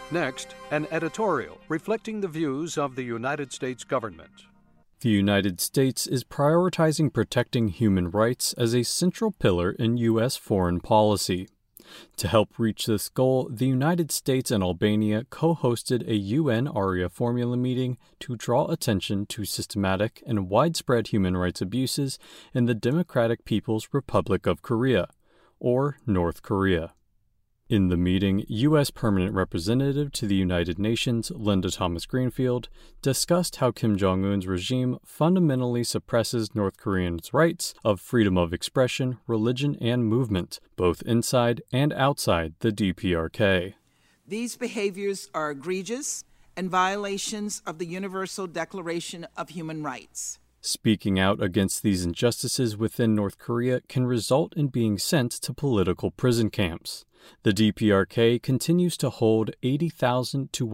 Next, an editorial reflecting the views of the United States government. The United States is prioritizing protecting human rights as a central pillar in U.S. foreign policy. To help reach this goal, the United States and Albania co-hosted a UN ARIA formula meeting to draw attention to systematic and widespread human rights abuses in the Democratic People's Republic of Korea, or North Korea. In the meeting, U.S. Permanent Representative to the United Nations, Linda Thomas-Greenfield, discussed how Kim Jong-un's regime fundamentally suppresses North Koreans' rights of freedom of expression, religion, and movement, both inside and outside the DPRK. These behaviors are egregious and violations of the Universal Declaration of Human Rights. Speaking out against these injustices within North Korea can result in being sent to political prison camps. The DPRK continues to hold 80,000 to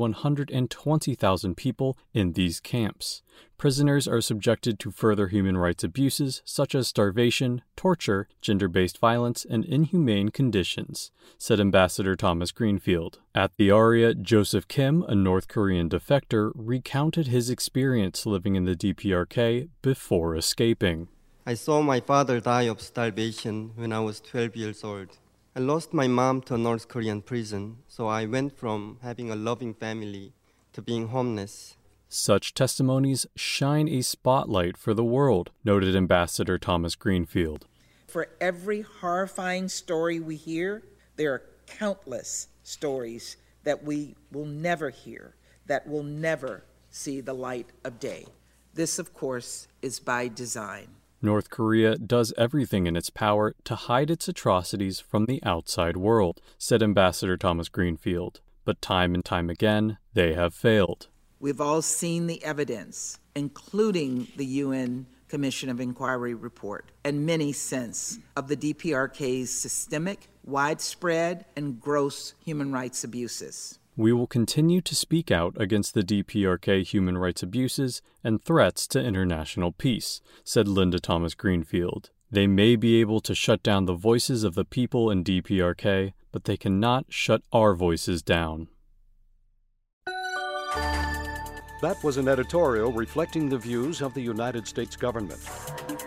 120,000 people in these camps. Prisoners are subjected to further human rights abuses such as starvation, torture, gender-based violence, and inhumane conditions, said Ambassador Thomas-Greenfield. At the ARIA, Joseph Kim, a North Korean defector, recounted his experience living in the DPRK before escaping. I saw my father die of starvation when I was 12 years old. I lost my mom to a North Korean prison, so I went from having a loving family to being homeless. Such testimonies shine a spotlight for the world, noted Ambassador Thomas-Greenfield. For every horrifying story we hear, there are countless stories that we will never hear, that will never see the light of day. This, of course, is by design. North Korea does everything in its power to hide its atrocities from the outside world, said Ambassador Thomas-Greenfield. But time and time again, they have failed. We've all seen the evidence, including the UN Commission of Inquiry report, and many since, of the DPRK's systemic, widespread, and gross human rights abuses. We will continue to speak out against the DPRK human rights abuses and threats to international peace, said Linda Thomas-Greenfield. They may be able to shut down the voices of the people in DPRK, but they cannot shut our voices down. That was an editorial reflecting the views of the United States government.